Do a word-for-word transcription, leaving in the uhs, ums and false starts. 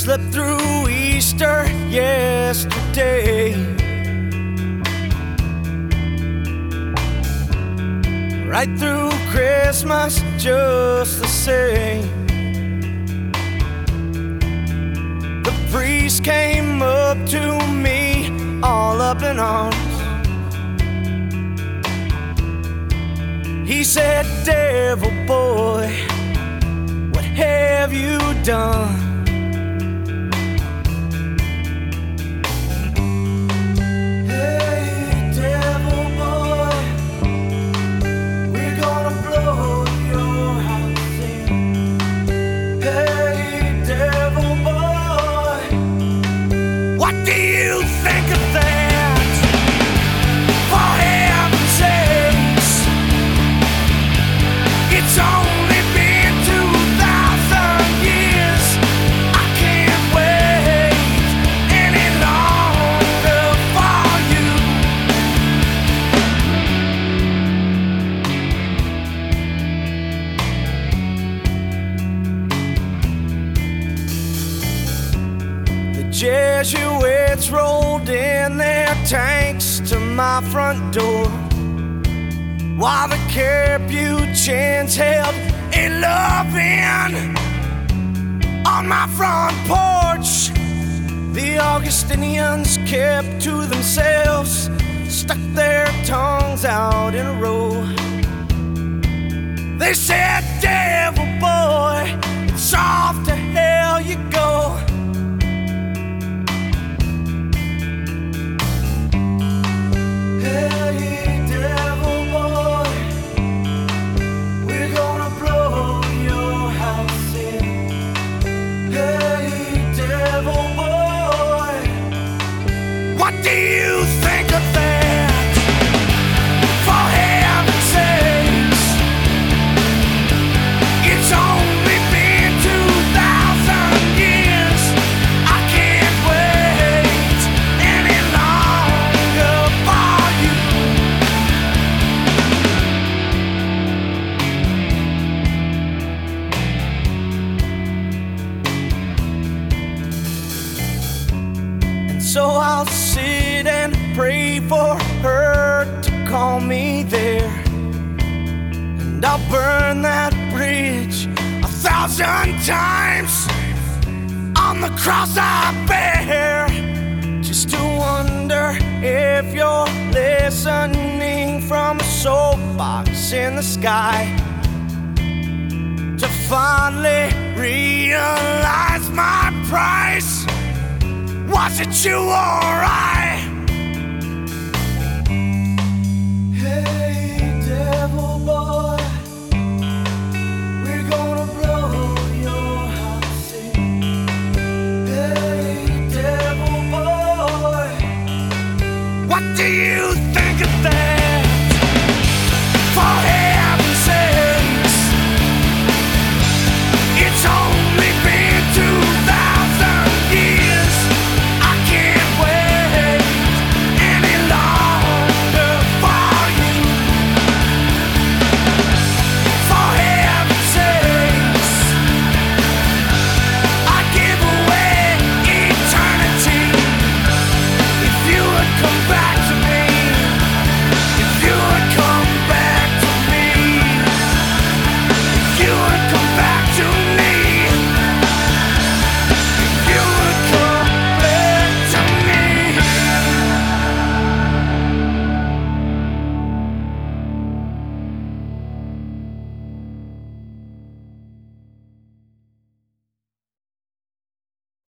Slept through Easter yesterday, right through Christmas just the same. The priest came up to me all up in arms. He said, "Devil boy, what have you done?" What do you think of that? For heaven's sakes, it's only been two thousand years. I can't wait any longer for you. The Jesuits rolled in their tanks to my front door, while the Capuchins held a loving on my front porch. The Augustinians kept to themselves, stuck their tongues out in a row. They said, "Devil boy, it's off to hell you go." What do you think of that? For heaven's sakes, it's only been two thousand years. I can't wait any longer for you. And so I'll sit and pray for her to call me there, and I'll burn that bridge a thousand times on the cross I bear, just to wonder if you're listening from a soapbox in the sky, to finally realize my price. Was it you or I? Hey, devil boy, we're gonna blow your house in. Hey, devil boy, what do you think of that?